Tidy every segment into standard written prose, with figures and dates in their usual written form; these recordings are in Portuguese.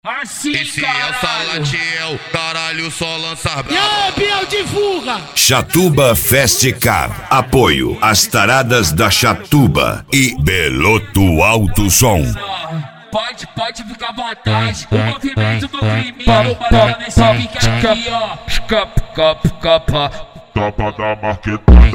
Assim, esse caralho. é o Salatiel, caralho, só lançar brava. E aí, Biel, divulga! Chatuba Festicar. Apoio às taradas da Chatuba e Beloto Alto Som. Pode ficar à vontade. O movimento do crime para nesse link aqui, ó. Tropa da marquetada.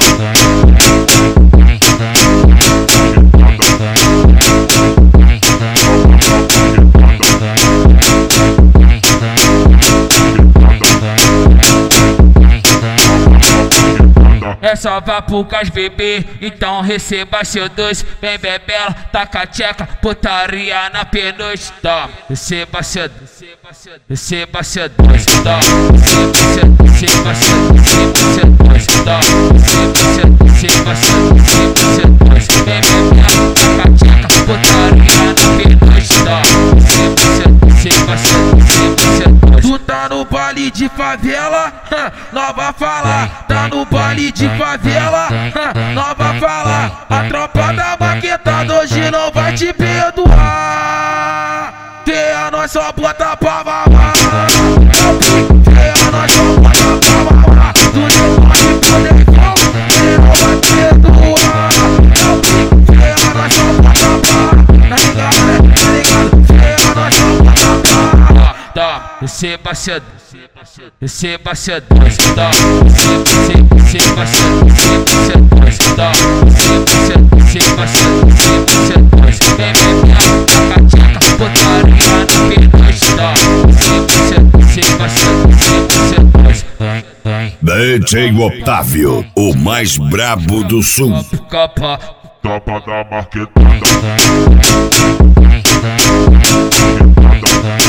É só vá pro gás bebê, então receba seu doce. Vem bebela, taca tcheca, putaria na pernoite. Toma, receba seu doce, receba seu doce. Toma, receba seu doce. Toma, receba seu doce. Vem bebela, taca tcheca, putaria na pernoite. Toma, receba seu doce. Tu tá no baile de favela, nova fala. Tá no baile de favela, nova fala. A tropa da maquetada hoje não vai te perdoar. Tem a nós só bota pra mamar. Tem a nós só bota pra mamar. Tu não pode poder não, ele não vai perdoar. Tem a nós só bota pra. Tá ligado, né? Tá ligado? Tem a nós só bota pra. Toma, receba seu doce. Receba seu doce. Toma, receba seu doce. Toma, receba seu doce. Vem bebela, taca tcheca, putaria na pernoite. Toma, receba seu doce. DJ Otávio, o mais brabo do sul. Tropa da marquetada.